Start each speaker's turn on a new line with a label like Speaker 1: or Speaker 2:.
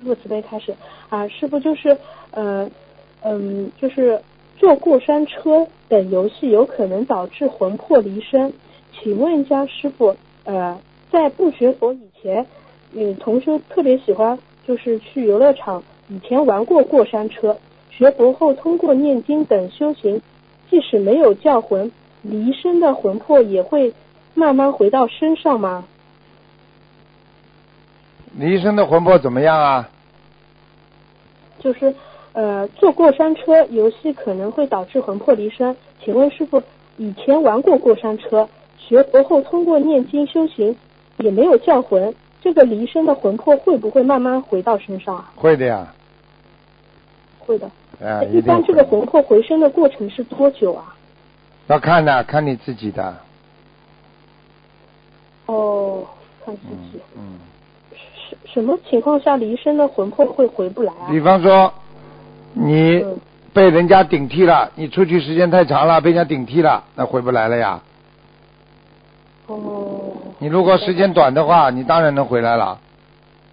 Speaker 1: 父慈悲开始啊，师傅就是就是坐过山车等游戏有可能导致魂魄离身，请问一下师傅，在不学佛以前，同修特别喜欢就是去游乐场，以前玩过过山车，学佛后通过念经等修行，即使没有叫魂，离身的魂魄也会慢慢回到身上吗？
Speaker 2: 离身的魂魄怎么样啊？
Speaker 1: 就是坐过山车游戏可能会导致魂魄离身，请问师傅，以前玩过过山车，学佛后通过念经修行也没有叫魂，这个离身的魂魄会不会慢慢回到身上啊？
Speaker 2: 会的呀。
Speaker 1: 会的。
Speaker 2: 一
Speaker 1: 般这个魂魄回升的过程是多久啊？
Speaker 2: 要看的，看你自己的。
Speaker 1: 哦，看自己。什么情况下离身的魂魄会回不来啊？
Speaker 2: 比方说你被人家顶替了，你出去时间太长了，被人家顶替了，那回不来了呀。
Speaker 1: 哦。
Speaker 2: 你如果时间短的话，你当然能回来了。